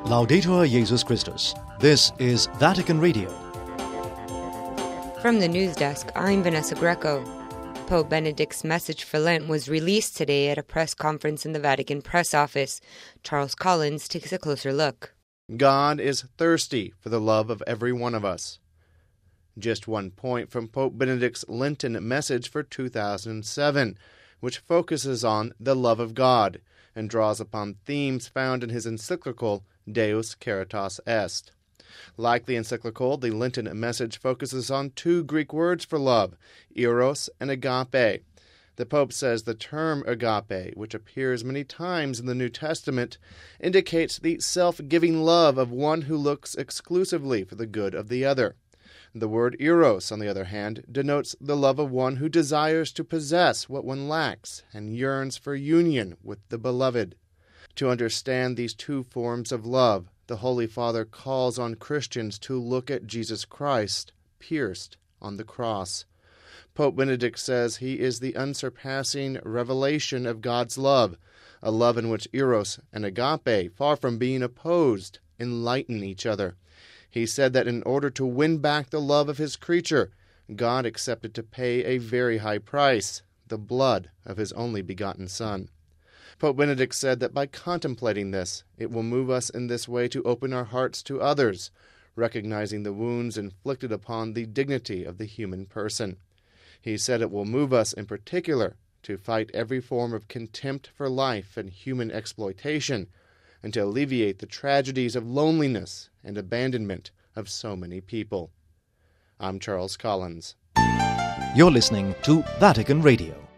Laudetur Jesus Christus. This is Vatican Radio. From the news desk, I'm Vanessa Greco. Pope Benedict's message for Lent was released today at a press conference in the Vatican press office. Charles Collins takes a closer look. God is thirsty for the love of every one of us. Just one point from Pope Benedict's Lenten message for 2007, which focuses on the love of God and draws upon themes found in his encyclical Deus Caritas Est. Like the encyclical, the Lenten message focuses on two Greek words for love, eros and agape. The Pope says the term agape, which appears many times in the New Testament, indicates the self-giving love of one who looks exclusively for the good of the other. The word eros, on the other hand, denotes the love of one who desires to possess what one lacks and yearns for union with the beloved. To understand these two forms of love, the Holy Father calls on Christians to look at Jesus Christ pierced on the cross. Pope Benedict says he is the unsurpassing revelation of God's love, a love in which eros and agape, far from being opposed, enlighten each other. He said that in order to win back the love of his creature, God accepted to pay a very high price, the blood of his only begotten Son. Pope Benedict said that by contemplating this, it will move us in this way to open our hearts to others, recognizing the wounds inflicted upon the dignity of the human person. He said it will move us in particular to fight every form of contempt for life and human exploitation, and to alleviate the tragedies of loneliness and abandonment of so many people. I'm Charles Collins. You're listening to Vatican Radio.